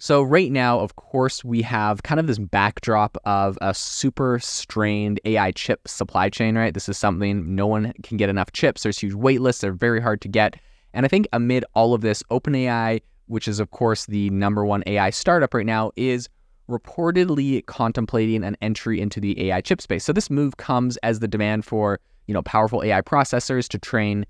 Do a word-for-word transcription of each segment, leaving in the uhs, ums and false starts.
So right now, of course, we have kind of this backdrop of a super strained A I chip supply chain, right? This is something no one can get enough chips. There's huge wait lists. They're very hard to get. And I think amid all of this, OpenAI, which is, of course, the number one A I startup right now, is reportedly contemplating an entry into the A I chip space. So this move comes as the demand for, you know, powerful A I processors to train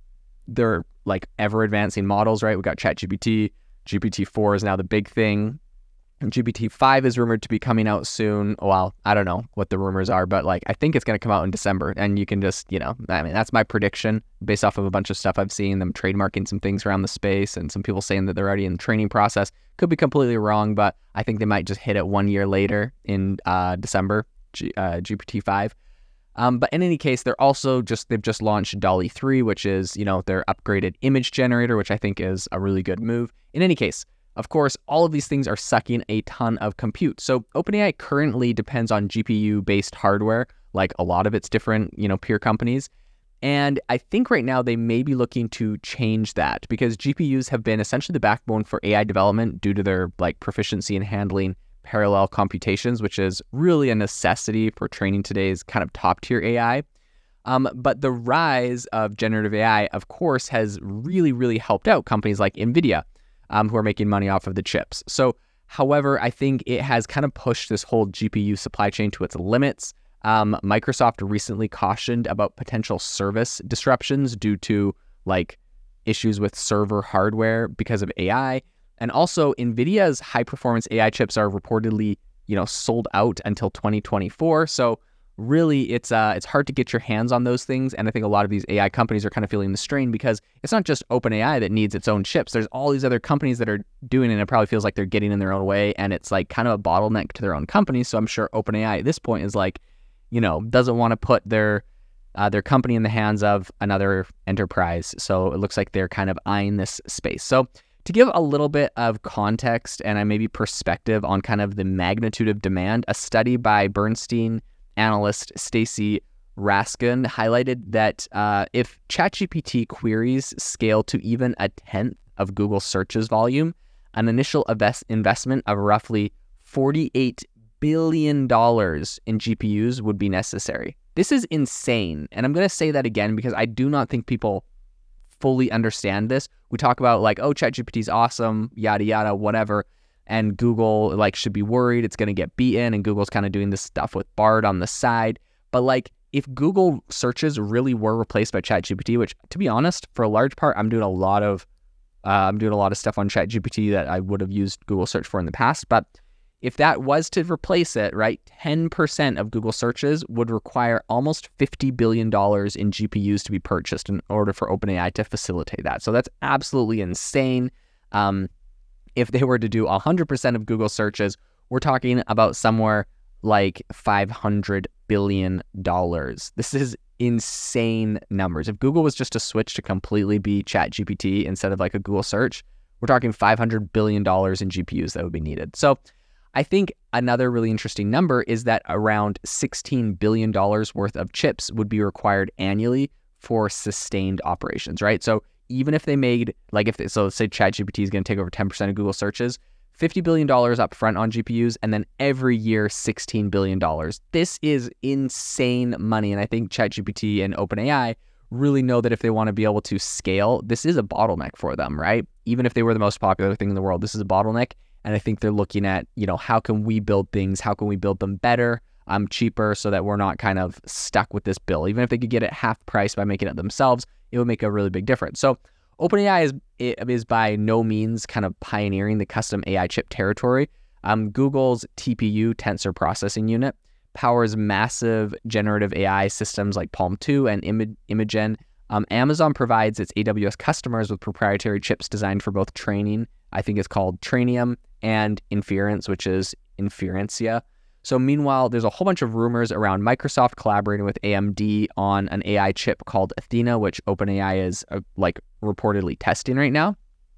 their like ever advancing models, right? We've got ChatGPT. G P T four is now the big thing. And G P T five is rumored to be coming out soon. Well, I don't know what the rumors are, but like I think it's going to come out in December. And you can just, you know, I mean, that's my prediction based off of a bunch of stuff I've seen, them trademarking some things around the space and some people saying that they're already in the training process. Could be completely wrong, but I think they might just hit it one year later in uh, December, G, uh, G P T five. Um, but in any case, they're also just, they've just launched DALL-E three, which is, you know, their upgraded image generator, which I think is a really good move. In any case, of course, all of these things are sucking a ton of compute. So OpenAI currently depends on G P U-based hardware, like a lot of its different, you know, peer companies. And I think right now they may be looking to change that because G P Us have been essentially the backbone for A I development due to their like proficiency in handling parallel computations, which is really a necessity for training today's kind of top tier A I. Um, but the rise of generative A I, of course, has really, really helped out companies like NVIDIA, um, who are making money off of the chips. So, however, I think it has kind of pushed this whole G P U supply chain to its limits. Um, Microsoft recently cautioned about potential service disruptions due to like issues with server hardware because of A I. And also, NVIDIA's high-performance A I chips are reportedly, you know, sold out until twenty twenty-four. So really, it's uh, it's hard to get your hands on those things. And I think a lot of these A I companies are kind of feeling the strain because it's not just OpenAI that needs its own chips. There's all these other companies that are doing it, and it probably feels like they're getting in their own way. And it's like kind of a bottleneck to their own companies. So I'm sure OpenAI at this point is like, you know, doesn't want to put their uh, their company in the hands of another enterprise. So it looks like they're kind of eyeing this space. So to give a little bit of context and uh, maybe perspective on kind of the magnitude of demand, a study by Bernstein analyst Stacy Raskin highlighted that uh, if ChatGPT queries scale to even a tenth of Google searches volume, an initial invest- investment of roughly forty-eight billion dollars in G P Us would be necessary. This is insane. And I'm going to say that again because I do not think people fully understand this. We talk about like, oh, ChatGPT is awesome, yada, yada, whatever. And Google like should be worried it's going to get beaten. And Google's kind of doing this stuff with Bard on the side. But like if Google searches really were replaced by ChatGPT, which to be honest, for a large part, I'm doing a lot of, uh, I'm doing a lot of stuff on ChatGPT that I would have used Google search for in the past. But if that was to replace it, right, ten percent of Google searches would require almost fifty billion dollars in G P Us to be purchased in order for OpenAI to facilitate that. So that's absolutely insane. Um, if they were to do one hundred percent of Google searches, we're talking about somewhere like five hundred billion dollars. This is insane numbers. If Google was just to switch to completely be ChatGPT instead of like a Google search, we're talking five hundred billion dollars in G P Us that would be needed. So I think another really interesting number is that around sixteen billion dollars worth of chips would be required annually for sustained operations, right? So even if they made, like if, they, so let's say ChatGPT is going to take over ten percent of Google searches, fifty billion dollars up front on G P Us, and then every year sixteen billion dollars. This is insane money. And I think ChatGPT and OpenAI really know that if they want to be able to scale, this is a bottleneck for them, right? Even if they were the most popular thing in the world, this is a bottleneck. And I think they're looking at, you know, how can we build things? How can we build them better, um, cheaper, so that we're not kind of stuck with this bill? Even if they could get it half price by making it themselves, it would make a really big difference. So OpenAI is is by no means kind of pioneering the custom A I chip territory. Um, Google's T P U, Tensor Processing Unit, powers massive generative A I systems like Palm two and Im- Imagen. Um, Amazon provides its A W S customers with proprietary chips designed for both training, I think it's called Trainium, and inference, which is Inferentia. So meanwhile, there's a whole bunch of rumors around Microsoft collaborating with A M D on an A I chip called Athena, which OpenAI is uh, like reportedly testing right now.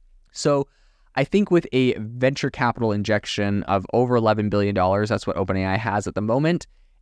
So I think with a venture capital injection of over eleven billion dollars, that's what OpenAI has at the moment,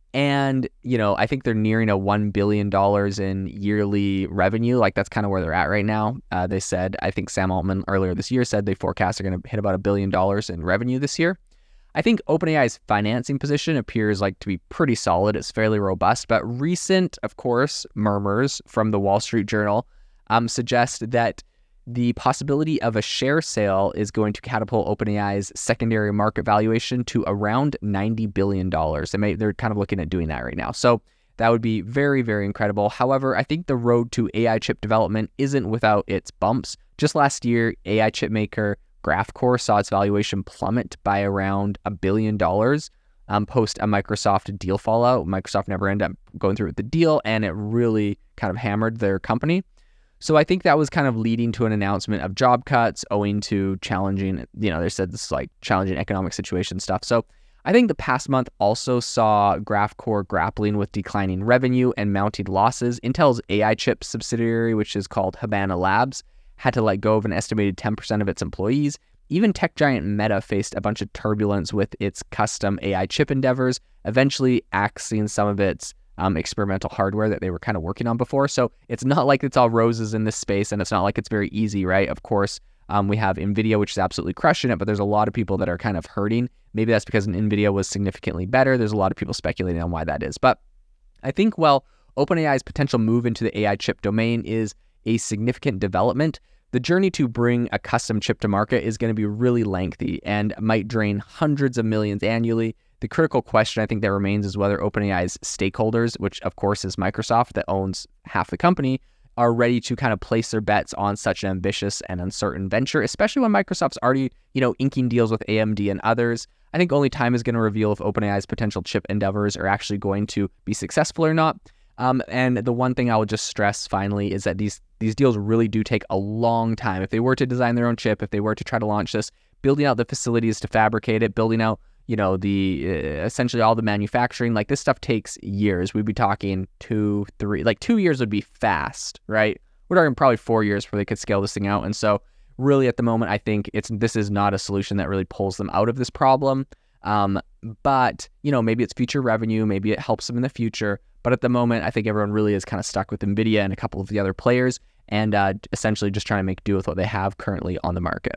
And, you know, I think they're nearing a one billion dollars in yearly revenue. Like, that's kind of where they're at right now. Uh, they said, I think Sam Altman earlier this year said they forecast they're going to hit about a billion dollars in revenue this year. I think OpenAI's financing position appears like to be pretty solid. It's fairly robust, but recent, of course, murmurs from the Wall Street Journal um, suggest that the possibility of a share sale is going to catapult OpenAI's secondary market valuation to around ninety billion dollars. They may, they're kind of looking at doing that right now. So that would be very, very incredible. However, I think the road to A I chip development isn't without its bumps. Just last year, A I chip maker Graphcore saw its valuation plummet by around a billion dollars um, post a Microsoft deal fallout. Microsoft never ended up going through with the deal, and it really kind of hammered their company. So I think that was kind of leading to an announcement of job cuts owing to challenging, you know, they said this like challenging economic situation stuff. So I think the past month also saw Graphcore grappling with declining revenue and mounting losses. Intel's A I chip subsidiary, which is called Habana Labs, had to let go of an estimated ten percent of its employees. Even tech giant Meta faced a bunch of turbulence with its custom A I chip endeavors, eventually axing some of its um, experimental hardware that they were kind of working on before. So it's not like it's all roses in this space, and it's not like it's very easy, right? Of course, um, we have NVIDIA, which is absolutely crushing it, but there's a lot of people that are kind of hurting. Maybe that's because NVIDIA was significantly better. There's a lot of people speculating on why that is. But I think, well, OpenAI's potential move into the A I chip domain is a significant development. The journey to bring a custom chip to market is going to be really lengthy and might drain hundreds of millions annually. The critical question I think that remains is whether OpenAI's stakeholders, which of course is Microsoft that owns half the company, are ready to kind of place their bets on such an ambitious and uncertain venture, especially when Microsoft's already, you know, inking deals with A M D and others. I think only time is going to reveal if OpenAI's potential chip endeavors are actually going to be successful or not. Um, and the one thing I will just stress finally is that these these deals really do take a long time. If they were to design their own chip, if they were to try to launch this, building out the facilities to fabricate it, building out, you know, the uh, essentially all the manufacturing, like this stuff takes years. We'd be talking two, three, like two years would be fast, right? We're talking probably four years before they could scale this thing out. And so really at the moment, I think it's this is not a solution that really pulls them out of this problem. Um, but, you know, maybe it's future revenue, maybe it helps them in the future. But at the moment, I think everyone really is kind of stuck with NVIDIA and a couple of the other players and uh, essentially just trying to make do with what they have currently on the market.